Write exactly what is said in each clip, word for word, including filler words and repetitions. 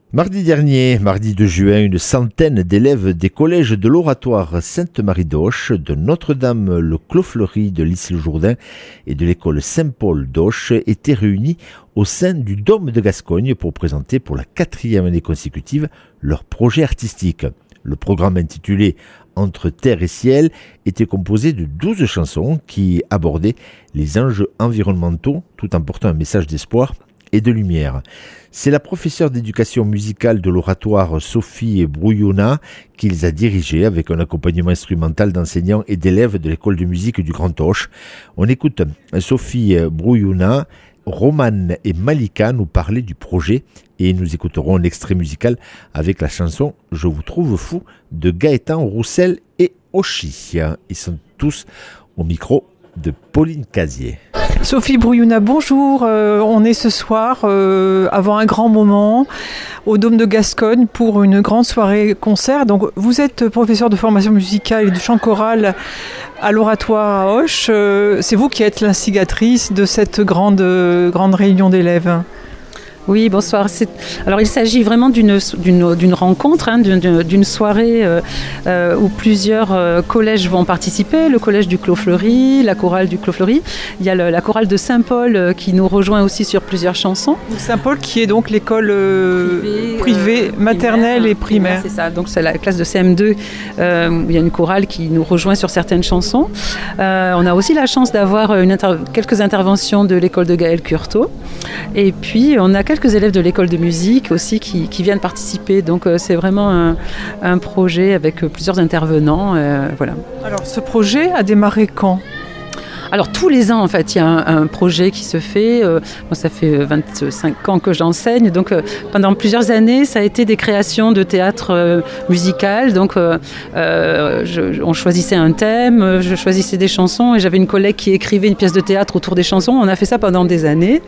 Mardi dernier, mardi deux juin, une centaine d'élèves des collèges de l'Oratoire Sainte-Marie d'Auch, de Notre-Dame-le-Clos-Fleury de l'Isle-Jourdain et de l'école Saint-Paul d'Auch étaient réunis au sein du Dôme de Gascogne pour présenter pour la quatrième année consécutive leur projet artistique. Le programme intitulé « Entre terre et ciel » était composé de douze chansons qui abordaient les enjeux environnementaux tout en portant un message d'espoir et de lumière. C'est la professeure d'éducation musicale de l'Oratoire Sophie Brouillonna qui les a dirigés avec un accompagnement instrumental d'enseignants et d'élèves de l'école de musique du Grand Auch. On écoute Sophie Brouillonna, Romane et Malika nous parler du projet et nous écouterons un extrait musical avec la chanson « Je vous trouve fou » de Gaëtan Roussel et Ochi. Ils sont tous au micro de Pauline Casier. Sophie Brouillonna, bonjour. Euh, on est ce soir, euh, avant un grand moment, au Dôme de Gascogne pour une grande soirée concert. Donc, vous êtes professeur de formation musicale et de chant choral à l'Oratoire à Auch. Euh, c'est vous qui êtes l'instigatrice de cette grande, euh, grande réunion d'élèves. Oui, bonsoir. C'est... Alors, il s'agit vraiment d'une, d'une, d'une rencontre, hein, d'une, d'une soirée euh, euh, où plusieurs euh, collèges vont participer. Le collège du Clos-Fleury, la chorale du Clos-Fleury. Il y a le, la chorale de Saint-Paul euh, qui nous rejoint aussi sur plusieurs chansons. Saint-Paul qui est donc l'école euh, privée, privée euh, maternelle primaire, et primaire. C'est ça, donc c'est la classe de C M deux. Euh, il y a une chorale qui nous rejoint sur certaines chansons. Euh, on a aussi la chance d'avoir une inter- quelques interventions de l'école de Gaël Curto. Et puis, on a quelques élèves de l'école de musique aussi qui, qui viennent participer. Donc euh, c'est vraiment un, un projet avec plusieurs intervenants. Euh, voilà. Alors ce projet a démarré quand ? Alors tous les ans en fait il y a un, un projet qui se fait, euh, moi ça fait vingt-cinq ans que j'enseigne, donc euh, pendant plusieurs années ça a été des créations de théâtre euh, musical, donc euh, euh, je, on choisissait un thème, je choisissais des chansons et j'avais une collègue qui écrivait une pièce de théâtre autour des chansons, on a fait ça pendant des années,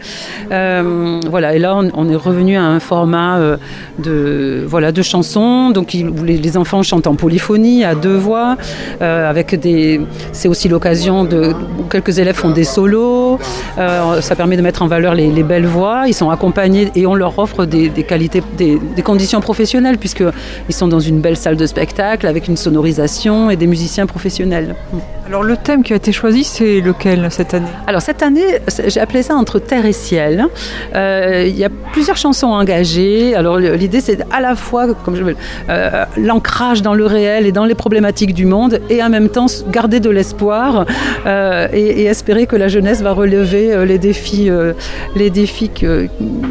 euh, voilà, et là on, on est revenu à un format euh, de, voilà, de chansons, donc il, où les, les enfants chantent en polyphonie à deux voix, euh, avec des, c'est aussi l'occasion de quelques élèves font des solos, euh, ça permet de mettre en valeur les, les belles voix, ils sont accompagnés et on leur offre des, des qualités, des, des conditions professionnelles puisqu'ils sont dans une belle salle de spectacle avec une sonorisation et des musiciens professionnels. Alors le thème qui a été choisi, c'est lequel cette année ? Alors cette année, j'ai appelé ça Entre terre et ciel. Euh, il y a plusieurs chansons engagées. Alors l'idée c'est à la fois comme je veux, euh, l'ancrage dans le réel et dans les problématiques du monde et en même temps garder de l'espoir euh, et, et espérer que la jeunesse va relever euh, les défis, euh, les défis que,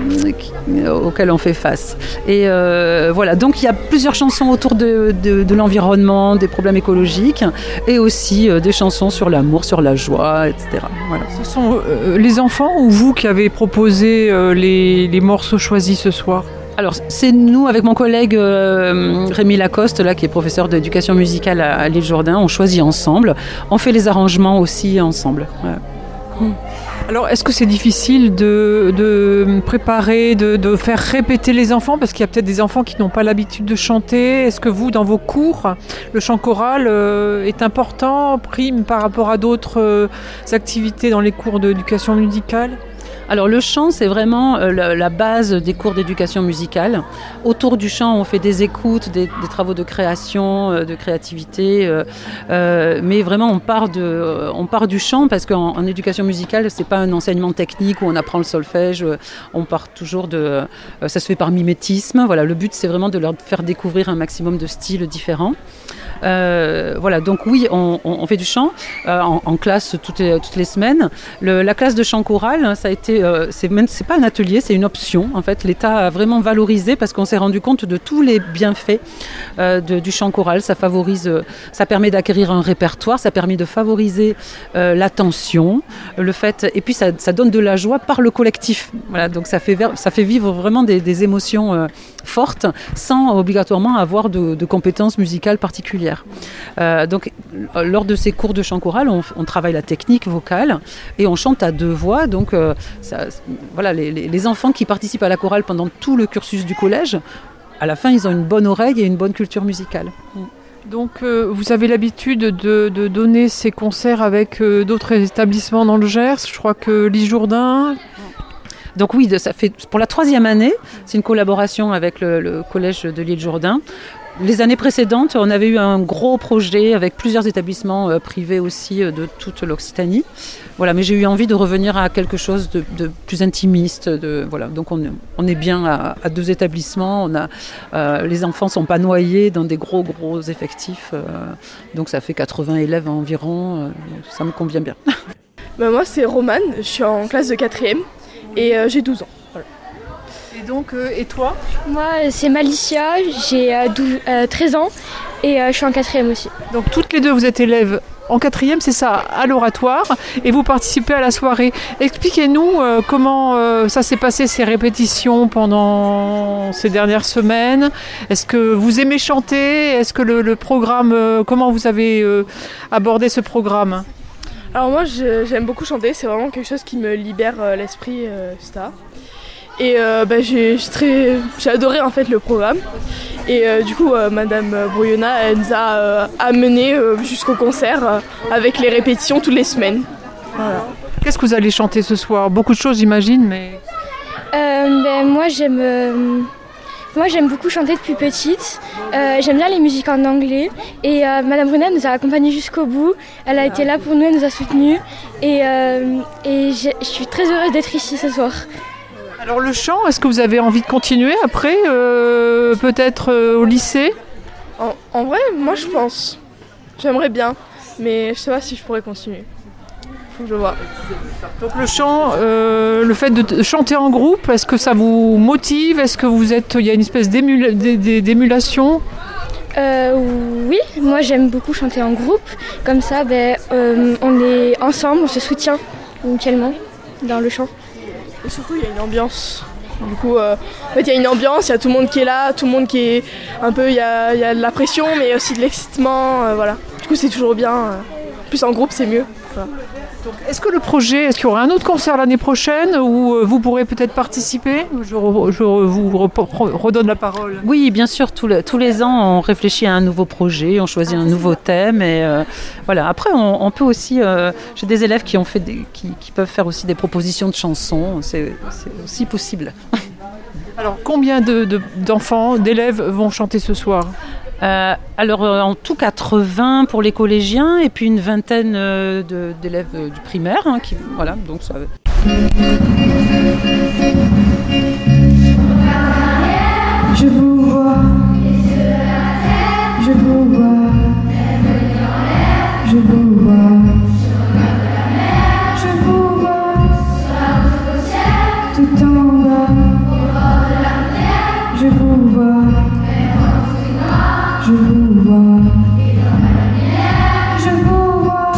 qui, auxquels on fait face. Et euh, voilà, donc il y a plusieurs chansons autour de, de, de l'environnement, des problèmes écologiques et aussi euh, des chansons sur l'amour, sur la joie, et cetera. Voilà. Ce sont euh, les enfants ou vous qui avez proposé euh, les, les morceaux choisis ce soir ? Alors, c'est nous, avec mon collègue euh, Rémi Lacoste, là, qui est professeur d'éducation musicale à, à l'Île-Jourdain, on choisit ensemble. On fait les arrangements aussi ensemble. Ouais. Mmh. Alors, est-ce que c'est difficile de, de préparer, de, de faire répéter les enfants ? Parce qu'il y a peut-être des enfants qui n'ont pas l'habitude de chanter. Est-ce que vous, dans vos cours, le chant choral euh, est important, prime par rapport à d'autres euh, activités dans les cours d'éducation musicale ? Alors le chant, c'est vraiment euh, la, la base des cours d'éducation musicale. Autour du chant, on fait des écoutes, des, des travaux de création, euh, de créativité. Euh, euh, mais vraiment, on part, de, euh, on part du chant parce qu'en en éducation musicale, c'est pas un enseignement technique où on apprend le solfège. Euh, on part toujours de... Euh, ça se fait par mimétisme. Voilà, le but, c'est vraiment de leur faire découvrir un maximum de styles différents. Euh, voilà, donc oui, on, on, on fait du chant euh, en, en classe toutes les, toutes les semaines. Le, la classe de chant choral, ça a été, euh, c'est, même, c'est pas un atelier, c'est une option. En fait, l'État a vraiment valorisé parce qu'on s'est rendu compte de tous les bienfaits euh, de, du chant choral. Ça favorise, euh, ça permet d'acquérir un répertoire, ça permet de favoriser euh, l'attention, le fait, et puis ça, ça donne de la joie par le collectif. Voilà, donc ça fait, ça fait vivre vraiment des, des émotions euh, fortes sans obligatoirement avoir de, de compétences musicales particulières. Euh, donc, lors de ces cours de chant choral, on, on travaille la technique vocale et on chante à deux voix. Donc, euh, ça, voilà, les, les enfants qui participent à la chorale pendant tout le cursus du collège, à la fin, ils ont une bonne oreille et une bonne culture musicale. Donc, euh, vous avez l'habitude de, de donner ces concerts avec euh, d'autres établissements dans le Gers. Je crois que l'Isle-Jourdain... Donc oui, de, ça fait pour la troisième année, c'est une collaboration avec le, le collège de l'île Jourdain. Les années précédentes, on avait eu un gros projet avec plusieurs établissements euh, privés aussi euh, de toute l'Occitanie. Voilà, mais j'ai eu envie de revenir à quelque chose de, de plus intimiste. De, voilà. Donc on, on est bien à, à deux établissements. On a, euh, les enfants ne sont pas noyés dans des gros, gros effectifs. Euh, donc ça fait quatre-vingts élèves environ. Euh, donc ça me convient bien. Ben moi, c'est Romane. Je suis en classe de quatrième et euh, j'ai douze ans. Voilà. Et donc, euh, et toi? Moi, c'est Malicia, j'ai euh, douze, euh, treize ans et euh, je suis en quatrième aussi. Donc toutes les deux, vous êtes élèves en quatrième, c'est ça, à l'oratoire, et vous participez à la soirée. Expliquez-nous euh, comment euh, ça s'est passé, ces répétitions pendant ces dernières semaines. Est-ce que vous aimez chanter? Est-ce que le, le programme, euh, comment vous avez euh, abordé ce programme? Alors moi, je, j'aime beaucoup chanter, c'est vraiment quelque chose qui me libère euh, l'esprit, euh, et cetera. Et euh, bah, j'ai, j'ai, très, j'ai adoré en fait le programme. Et euh, du coup, euh, Madame Brouillonna, elle nous a euh, amenés euh, jusqu'au concert euh, avec les répétitions toutes les semaines. Voilà. Qu'est-ce que vous allez chanter ce soir? Beaucoup de choses, j'imagine, mais... Euh, ben, moi, j'aime, euh, moi, j'aime beaucoup chanter depuis petite. Euh, j'aime bien les musiques en anglais. Et euh, Madame Brunel nous a accompagnés jusqu'au bout. Elle a été là pour nous, elle nous a soutenus. Et, euh, et je suis très heureuse d'être ici ce soir. Alors le chant, est-ce que vous avez envie de continuer après, euh, peut-être euh, au lycée? En, en vrai, moi je pense. J'aimerais bien, mais je sais pas si je pourrais continuer. Faut que je vois. Donc le chant, euh, le fait de chanter en groupe, est-ce que ça vous motive? Est-ce que vous êtes, il y a une espèce d'émula- d'émulation? Euh, oui, moi j'aime beaucoup chanter en groupe. Comme ça, ben, euh, on est ensemble, on se soutient mutuellement dans le chant. Et surtout, il y a une ambiance. Du coup, euh, en fait, il y a une ambiance, il y a tout le monde qui est là, tout le monde qui est un peu, il y a, il y a de la pression, mais aussi de l'excitement, euh, voilà. Du coup, c'est toujours bien. Euh. Plus en groupe, c'est mieux. Voilà. Donc, est-ce que le projet, est-ce qu'il y aura un autre concert l'année prochaine où euh, vous pourrez peut-être participer? Je, re, je re, vous re, redonne la parole. Oui, bien sûr, tout le, tous les ans, on réfléchit à un nouveau projet, on choisit un nouveau thème. Et euh, voilà. Après, on, on peut aussi... Euh, j'ai des élèves qui, ont fait des, qui, qui peuvent faire aussi des propositions de chansons. C'est, c'est aussi possible. Alors, combien de, de, d'enfants, d'élèves vont chanter ce soir? Euh, alors euh, en tout quatre-vingts pour les collégiens et puis une vingtaine euh, de, d'élèves euh, du primaire. Hein, qui, voilà, donc ça. Je vous vois, je vous vois, je vous vois, je vous vois, tout en bas, je vous vois. Je vous vois, je vous vois.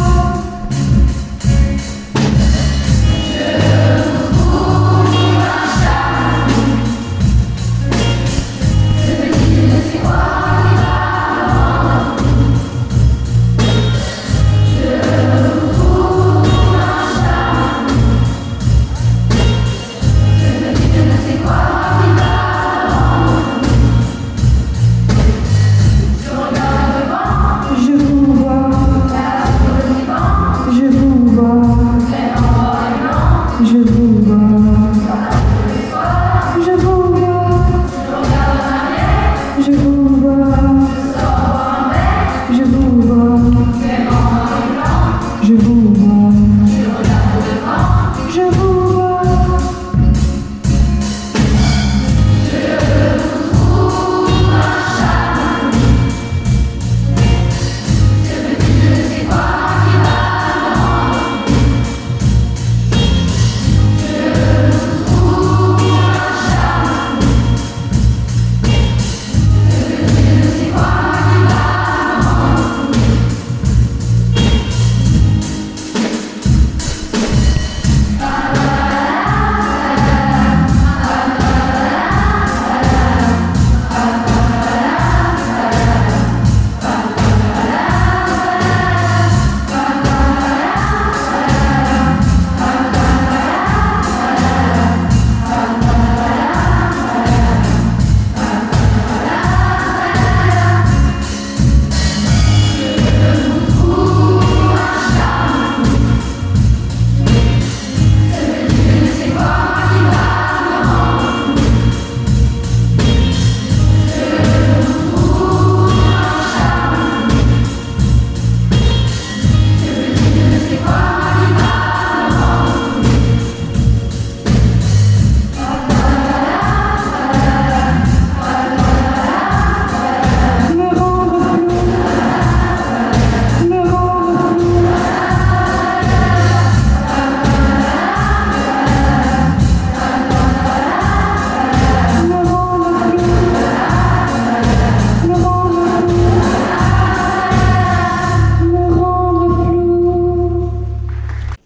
Je vous ce petit ne sait quoi qui va. Je vous ce petit ne sait quoi qui va. Regarde devant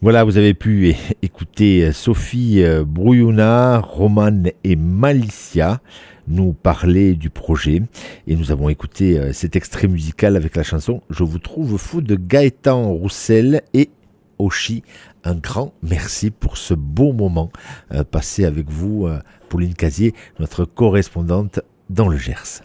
Voilà, vous avez pu écouter Sophie Brouillona, Romane et Malicia nous parler du projet. Et nous avons écouté cet extrait musical avec la chanson « Je vous trouve fou » de Gaëtan Roussel et Oshi. Un grand merci pour ce beau moment passé avec vous, Pauline Casier, notre correspondante dans le Gers.